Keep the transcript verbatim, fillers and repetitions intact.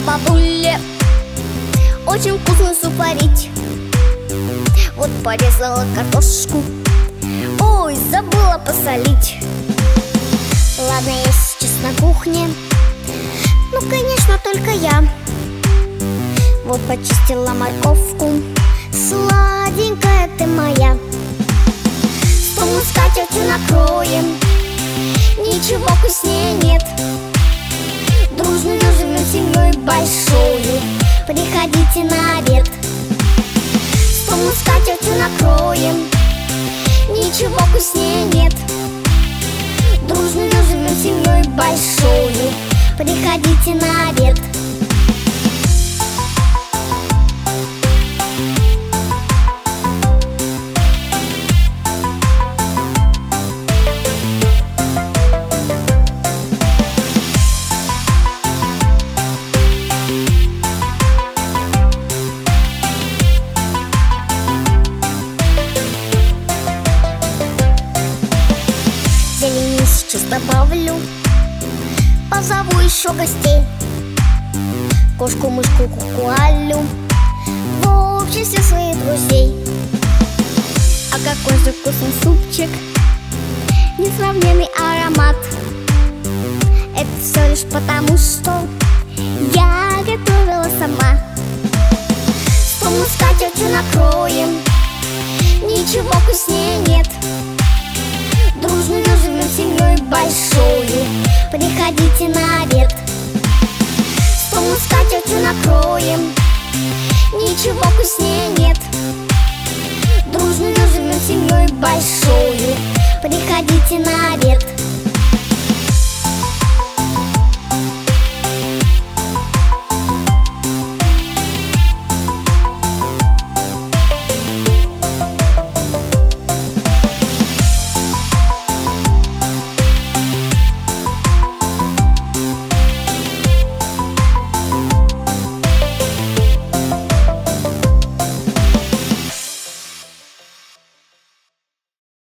бабуле очень вкусный суп варить. Вот порезала картошку, ой, забыла посолить. Ладно, я сейчас на кухне, ну, конечно, только я. Вот почистила морковку, сладенькая ты моя. Стол мы скатертью накроем, ничего вкуснее нет. Дружно живем семьей большою, приходите на обед. Стол мы скатертью накроем, ничего вкуснее нет. Дружно живем семьей большою, приходите на обед. Зелени сейчас добавлю, позову еще гостей. Кошку, мышку, куку-алю, в общем, всех своих друзей. А какой же вкусный супчик, несравненный аромат. Это все лишь потому, что я готовила сама. Стол мы скатертью накроем, ничего вкуснее нет. Дружно живем семьей большою, приходите на обед. Стол мы скатертью накроем, ничего вкуснее нет. Дружно живем семьей большою, приходите на обед.